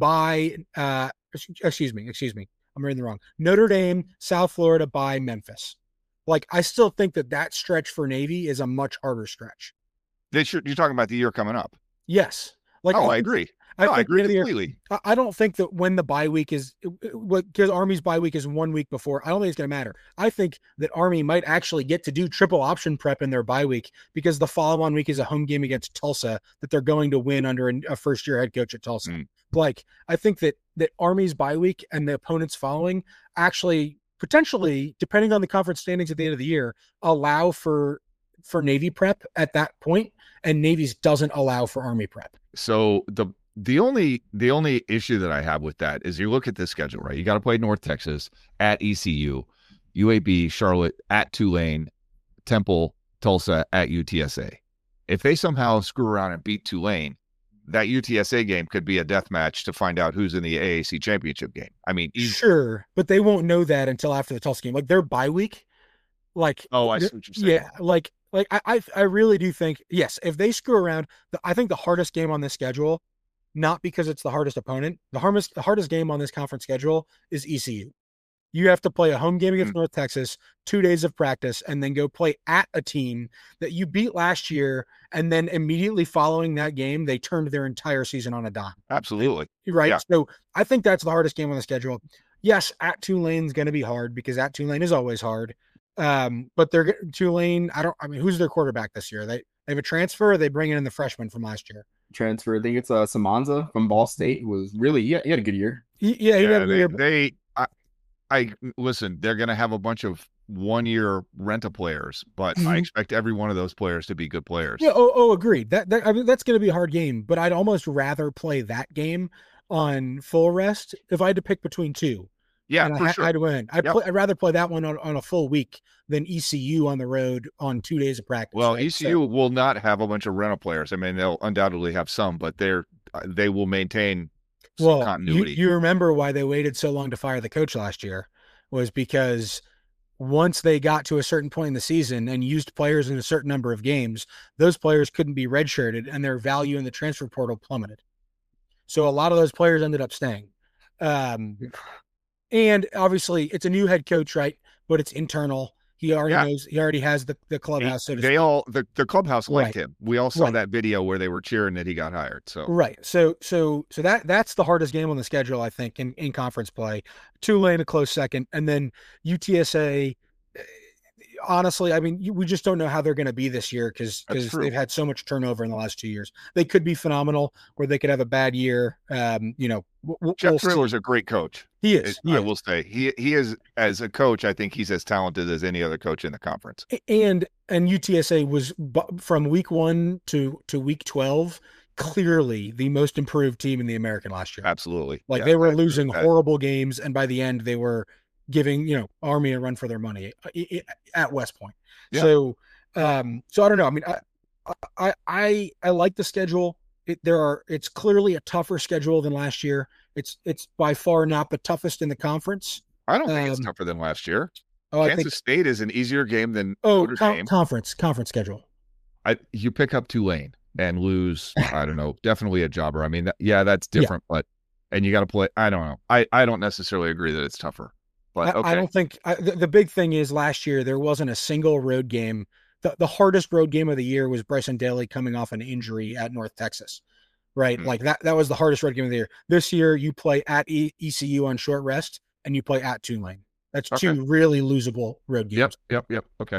by uh excuse me, excuse me, I'm reading the wrong. Notre Dame, South Florida by Memphis. Like, I still think that that stretch for Navy is a much harder stretch. They should, you're talking about the year coming up. Yes. Like, oh, I think- agree. I, No, I think agree the end of the year- completely. I- I don't think that when the bye week is, because Army's bye week is one week before, I don't think it's going to matter. I think that Army might actually get to do triple option prep in their bye week because the follow-on week is a home game against Tulsa that they're going to win under a, a first-year head coach at Tulsa. Mm. Like, I think that that Army's bye week and the opponents following actually potentially, depending on the conference standings at the end of the year, allow for for Navy prep at that point, and Navy's doesn't allow for Army prep. So the the only the only issue that I have with that is you look at this schedule, right? You got to play North Texas at E C U, U A B, Charlotte at Tulane, Temple, Tulsa at U T S A. If they somehow screw around and beat Tulane, that U T S A game could be a death match to find out who's in the A A C championship game. I mean, easy. Sure, but they won't know that until after the Tulsa game. Like their bye week, Like, Oh, I th- see what you're saying. yeah, like, like I, I, I really do think, yes, if they screw around, the, I think the hardest game on this schedule, not because it's the hardest opponent, the hardest, the hardest game on this conference schedule is E C U. You have to play a home game against Mm. North Texas, two days of practice, and then go play at a team that you beat last year. And then immediately following that game, they turned their entire season on a dime. Absolutely. Right. Yeah. So I think that's the hardest game on the schedule. Yes, at Tulane's going to be hard because at Tulane is always hard. Um, but they're Tulane. I don't. I mean, who's their quarterback this year? They they have a transfer. Or they bring in the freshman from last year. Transfer. I think it's uh Samanza from Ball State. Who was really yeah, he had a good year. He, yeah, he Yeah, had a they, year. they I, I listen. They're going to have a bunch of one-year rent-a players, but Mhm. I expect every one of those players to be good players. Yeah. Oh, oh, agreed. That, that I mean, that's going to be a hard game. But I'd almost rather play that game on full rest if I had to pick between two. Yeah, and for I, sure. I'd win. I'd, Yep. play, I'd rather play that one on, on a full week than E C U on the road on two days of practice. Well, right? E C U So- will not have a bunch of rental players. I mean, they'll undoubtedly have some, but they're uh, they will maintain some well, you, continuity. you remember why they waited so long to fire the coach last year was because once they got to a certain point in the season and used players in a certain number of games, those players couldn't be redshirted and their value in the transfer portal plummeted. So a lot of those players ended up staying. Um, and obviously it's a new head coach, right? But it's internal. He already Yeah. knows, he already has the, the clubhouse. So to they all the, the clubhouse liked Right. him. We all saw Right. that video where they were cheering that he got hired. So Right. So so so that that's the hardest game on the schedule, I think, in, in conference play. Tulane a close second, and then U T S A. eh, Honestly, I mean, you, we just don't know how they're going to be this year because That's because true. they've had so much turnover in the last two years. They could be phenomenal, or they could have a bad year. Um, you know, we'll, we'll Jeff see. Triller's a great coach. He is. It- he I is. will say he he is as a coach. I think he's as talented as any other coach in the conference. and and U T S A was bu- from week one to to week twelve clearly the most improved team in the American last year. Absolutely, Like Yeah, they were that- losing that- horrible games, and by the end they were giving you know Army a run for their money i- i- at West Point. Yeah. So um so I don't know. I mean I I I I like the schedule. It, there are it's clearly a tougher schedule than last year. It's it's by far not the toughest in the conference. I don't think it's um, tougher than last year. Oh, I Kansas think State is an easier game than oh Notre con- Dame. conference conference schedule. I you pick up Tulane and lose. I don't know. Definitely a jobber. I mean, that, yeah, that's Yeah. different, but and you got to play. I don't know. I I don't necessarily agree that it's tougher, but I, okay. I don't think I, the, the big thing is last year there wasn't a single road game. The, the hardest road game of the year was Bryson Daly coming off an injury at North Texas, right? Mm. Like that that was the hardest road game of the year. This year you play at e- ECU on short rest and you play at Tulane. That's Okay. two really losable road games. Yep, yep, yep. Okay.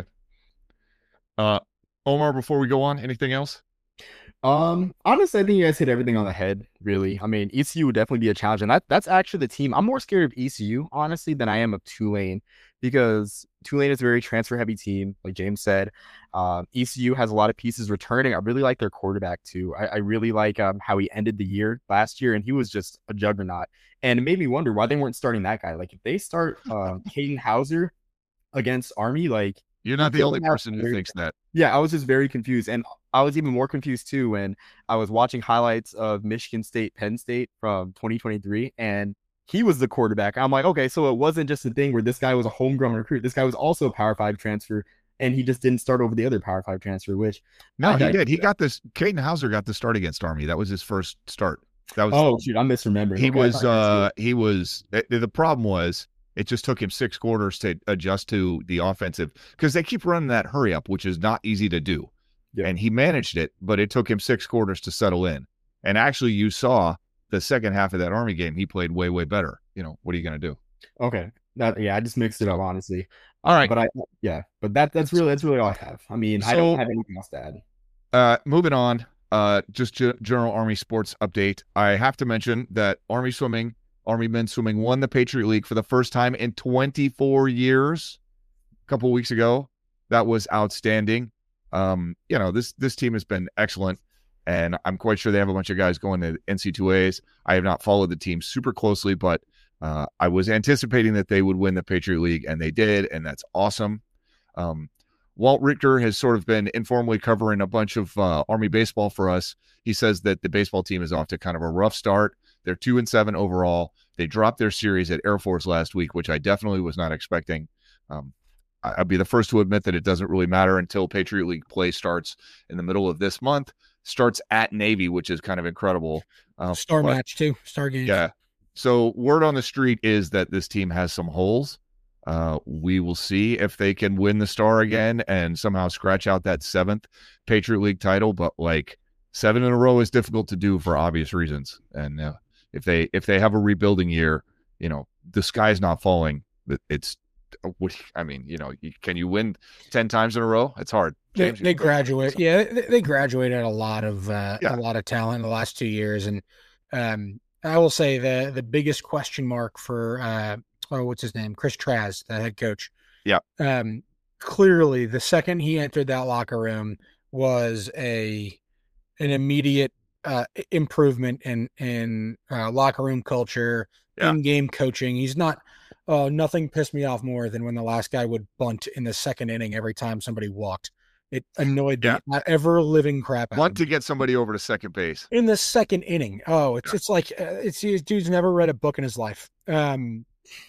Uh, Omar, before we go on, anything else? Um, honestly, I think you guys hit everything on the head, really. I mean, E C U would definitely be a challenge, and that that's actually the team. I'm more scared of E C U, honestly, than I am of Tulane, because Tulane is a very transfer-heavy team, like James said. Um, E C U has a lot of pieces returning. I really like their quarterback, too. I, I really like um, how he ended the year last year, and he was just a juggernaut. And it made me wonder why they weren't starting that guy. Like, if they start um, Caden Hauser against Army, like, You're not the You're only not person who very- thinks that. yeah, I was just very confused. And I was even more confused too when I was watching highlights of Michigan State, Penn State from twenty twenty-three, and he was the quarterback. I'm like, okay, so it wasn't just a thing where this guy was a homegrown recruit. This guy was also a Power Five transfer, and he just didn't start over the other Power Five transfer, which, No, I- he I- did. He got this. Caden Hauser got the start against Army. That was his first start. That was oh, shoot, I'm misremembering. he Okay, I was. thought you were Uh, he was. The, the problem was it just took him six quarters to adjust to the offensive because they keep running that hurry up, which is not easy to do. Yeah. And he managed it, but it took him six quarters to settle in. And actually, you saw the second half of that Army game. He played way, way better. You know, what are you going to do? Okay. That, yeah, I just mixed it up, honestly. All right. But I, yeah, but that that's really that's really all I have. I mean, I So- don't have anything else to add. Uh, moving on, uh, just ge- general Army sports update. I have to mention that Army swimming, Army men's swimming won the Patriot League for the first time in twenty-four years. A couple weeks ago, that was outstanding. Um, you know, this this team has been excellent, and I'm quite sure they have a bunch of guys going to N C double A's. I have not followed the team super closely, but uh, I was anticipating that they would win the Patriot League, and they did, and that's awesome. Um, Walt Richter has sort of been informally covering a bunch of uh, Army baseball for us. He says that the baseball team is off to kind of a rough start. They're two and seven overall. They dropped their series at Air Force last week, which I definitely was not expecting. Um, I'll be the first to admit that it doesn't really matter until Patriot League play starts in the middle of this month. Starts at Navy, which is kind of incredible. Uh, Star but, match too. Star game. Yeah. So word on the street is that this team has some holes. Uh, we will see if they can win the Star again and somehow scratch out that seventh Patriot League title. But like seven in a row is difficult to do for obvious reasons. And uh, if they if they have a rebuilding year, you know, the sky's not falling. It's, I mean, you know, can you win ten times in a row? It's hard. They, James, they graduate. Yeah, they, they graduated a lot of uh, Yeah. a lot of talent in the last two years, and um, I will say the the biggest question mark for uh, oh, what's his name, Chris Traz, the head coach. Yeah. Um, clearly, the second he entered that locker room was a an immediate uh, improvement in in uh, locker room culture, Yeah. in game coaching. He's not. Oh, nothing pissed me off more than when the last guy would bunt in the second inning every time somebody walked. It annoyed Yeah. me. Not ever living crap out. Want to get somebody over to second base. In the second inning. Oh, it's Yeah. it's like uh, it's this dude's never read a book in his life. Um,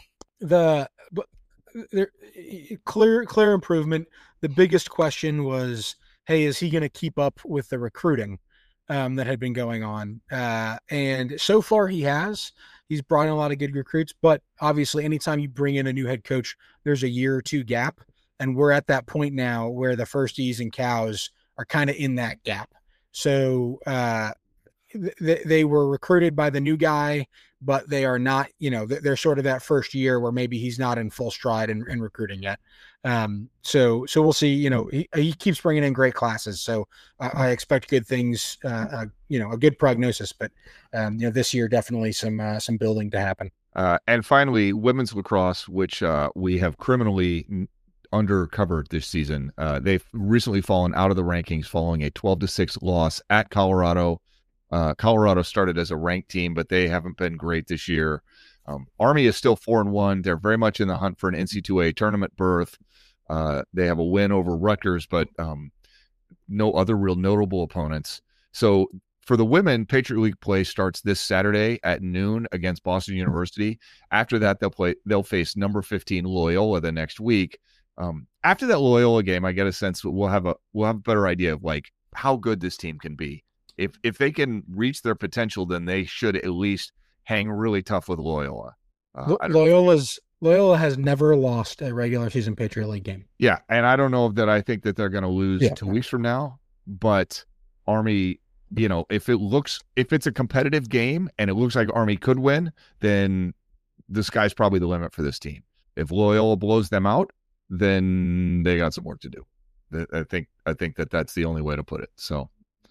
the but there clear clear improvement. The biggest question was, hey, is he going to keep up with the recruiting um, that had been going on? Uh, and so far, he has. He's brought in a lot of good recruits, but obviously anytime you bring in a new head coach, there's a year or two gap. And we're at that point now where the firsties and cows are kind of in that gap. So uh, th- they were recruited by the new guy, but they are not, you know, they're sort of that first year where maybe he's not in full stride in, in recruiting yet. Um, so, so we'll see, you know, he, he keeps bringing in great classes. So uh, I expect good things, uh, uh, you know, a good prognosis, but um, you know, this year, definitely some, uh, some building to happen. Uh, and finally, women's lacrosse, which uh, we have criminally undercovered this season. Uh, they've recently fallen out of the rankings following a twelve to six loss at Colorado. Uh, Colorado started as a ranked team, but they haven't been great this year. Um, Army is still four and one. They're very much in the hunt for an N C double A tournament berth. Uh, they have a win over Rutgers, but um, no other real notable opponents. So for the women, Patriot League play starts this Saturday at noon against Boston University. After that, they'll play. They'll face number fifteen Loyola the next week. Um, after that Loyola game, I get a sense we'll have a we'll have a better idea of like how good this team can be. If if they can reach their potential, then they should at least hang really tough with Loyola. Uh, I don't- Loyola's Loyola has never lost a regular season Patriot League game. yeah, and I don't know that I think that they're going to lose Yeah. two weeks from now, but Army, you know, if it looks if it's a competitive game and it looks like Army could win, then the sky's probably the limit for this team. If Loyola blows them out, then they got some work to do. Th- I think I think that that's the only way to put it. So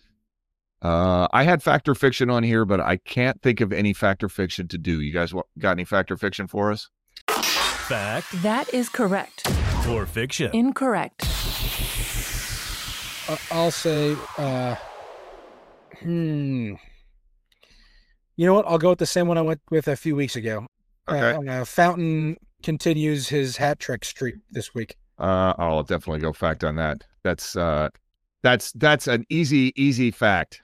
uh, I had Fact or Fiction on here, but I can't think of any Fact or Fiction to do. You guys wa- got any Fact or Fiction for us? Fact That is correct. or fiction? Incorrect. Uh, I'll say, uh, hmm. You know what? I'll go with the same one I went with a few weeks ago. Okay. Uh, uh, Fountain continues his hat trick streak this week. Uh, I'll definitely go fact on that. That's uh, that's that's an easy easy fact.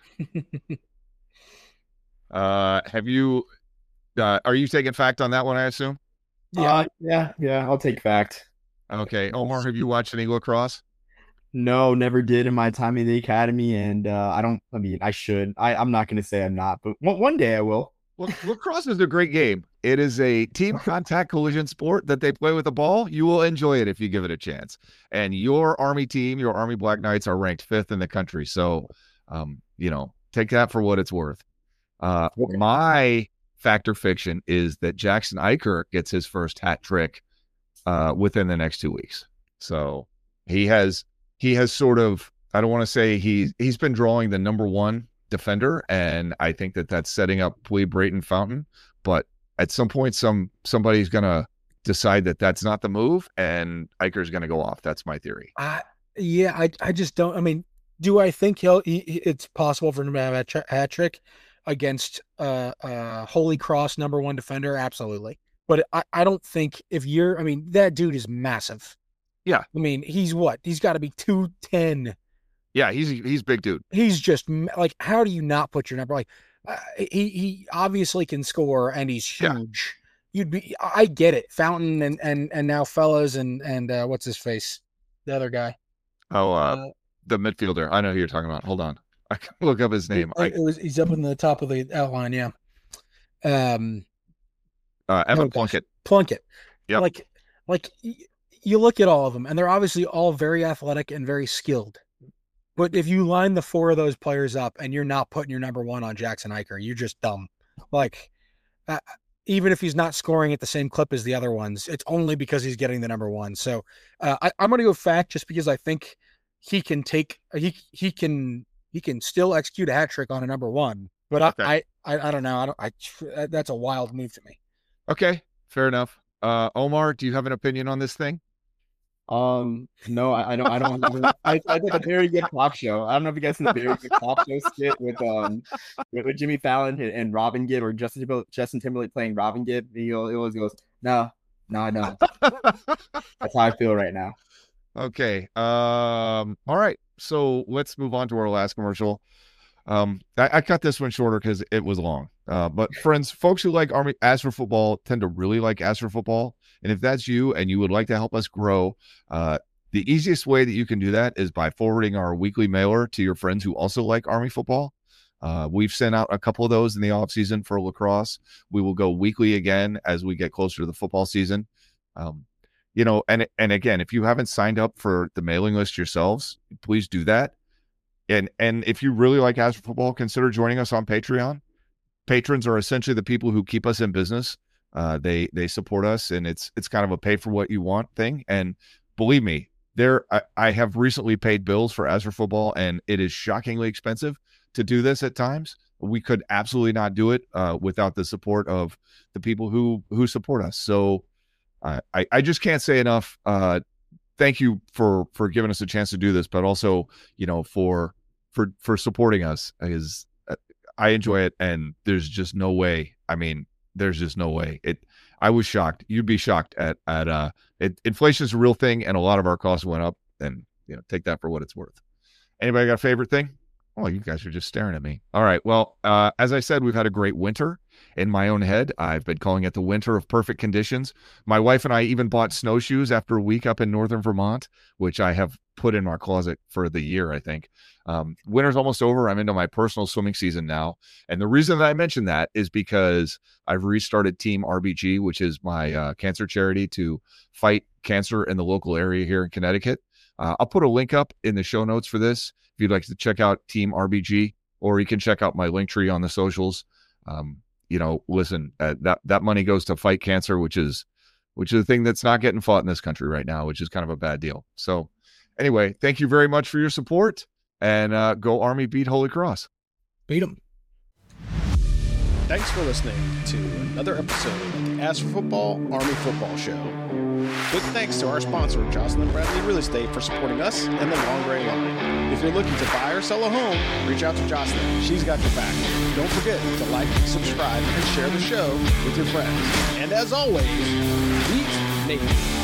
uh, have you? Uh, are you taking fact on that one? I assume. Yeah. Uh, yeah, yeah. I'll take fact. Okay, Omar, have you watched any lacrosse? No, never did in my time in the academy, and uh, I don't. I mean, I should. I, I'm not going to say I'm not, but one, one day I will. Well, lacrosse is a great game. It is a team contact collision sport that they play with a ball. You will enjoy it if you give it a chance. And your Army team, your Army Black Knights, are ranked fifth in the country. So, um, you know, take that for what it's worth. Uh, my fact or fiction is that Jackson Eicher gets his first hat trick uh, within the next two weeks. So he has he has sort of, I don't want to say he's he's been drawing the number one defender, and I think that that's setting up Puig, Brayton, Fountain. But at some point, some somebody's gonna decide that that's not the move, and Eicher's gonna go off. That's my theory. I, yeah, I, I just don't. I mean, do I think he'll? He, it's possible for him to have a tr- hat trick against uh, uh, Holy Cross number one defender? Absolutely. But I, I don't think if you're. I mean, that dude is massive. Yeah. I mean, he's what? He's got to be two ten. Yeah, he's he's big dude. He's just like, how do you not put your number? Like, uh, he he obviously can score and he's Yeah. huge. you'd be. I get it, Fountain and and and now Fellows and and uh, what's his face, the other guy. Oh, uh, Uh, the midfielder. I know who you're talking about. Hold on. I can look up his name. It, I, it was he's up in the top of the outline, yeah. Um, uh, Evan oh, gosh. Plunkett. Plunkett. Yep. Like, like y- you look at all of them, and they're obviously all very athletic and very skilled. But if you line the four of those players up, and you're not putting your number one on Jackson Iker, you're just dumb. Like, uh, even if he's not scoring at the same clip as the other ones, it's only because he's getting the number one. So uh, I, I'm going to go fact just because I think he can take he he can he can still execute a hat trick on a number one. But I Okay. I, I I don't know. I don't. I that's a wild move to me. Okay, fair enough. Uh, Omar, do you have an opinion on this thing? Um, no, I, I don't. I don't. Have, I, I did a very good talk show. I don't know if you guys seen the very good talk show skit with um with, with Jimmy Fallon and, and Robin Gibb, or Justin Timberlake, Justin Timberlake playing Robin Gibb. He al- he always goes, "No, no, no." That's how I feel right now. Okay. Um. All right. So let's move on to our last commercial. Um, I, I cut this one shorter because it was long. Uh, but friends, folks who like Army As for Football tend to really like As for Football. And if that's you and you would like to help us grow, uh, the easiest way that you can do that is by forwarding our weekly mailer to your friends who also like Army football. Uh, we've sent out a couple of those in the off season for lacrosse. We will go weekly again as we get closer to the football season. Um, you know, and and again, if you haven't signed up for the mailing list yourselves, please do that. And and if you really like As for Football, consider joining us on Patreon. Patrons are essentially the people who keep us in business. Uh, they they support us, and it's it's kind of a pay for what you want thing. And believe me, there I, I have recently paid bills for As for Football, and it is shockingly expensive to do this at times. We could absolutely not do it uh, without the support of the people who who support us. So uh, I I just can't say enough. Uh, thank you for for giving us a chance to do this, but also you know for for for supporting us. Is I enjoy it, and there's just no way. I mean, there's just no way. It. I was shocked. You'd be shocked at at uh. It, inflation is a real thing, and a lot of our costs went up. And you know, take that for what it's worth. Anybody got a favorite thing? Oh, you guys are just staring at me. All right. Well, uh, as I said, we've had a great winter. In my own head, I've been calling it the winter of perfect conditions. My wife and I even bought snowshoes after a week up in northern Vermont, which I have put in our closet for the year, I think. Um, winter's almost over. I'm into my personal swimming season now. And the reason that I mention that is because I've restarted Team R B G, which is my uh, cancer charity to fight cancer in the local area here in Connecticut. Uh, I'll put a link up in the show notes for this if you'd like to check out Team R B G, or you can check out my link tree on the socials. Um, you know, listen, uh, that, that money goes to fight cancer, which is, which is the thing that's not getting fought in this country right now, which is kind of a bad deal. So anyway, thank you very much for your support, and uh, go Army, beat Holy Cross. Beat them. Thanks for listening to another episode of the As for Football Army Football Show. Big thanks to our sponsor, Jocelyn Bradley Real Estate, for supporting us and the Long Gray Line. If you're looking to buy or sell a home, reach out to Jocelyn. She's got your back. Don't forget to like, subscribe, and share the show with your friends. And as always, beat Nate.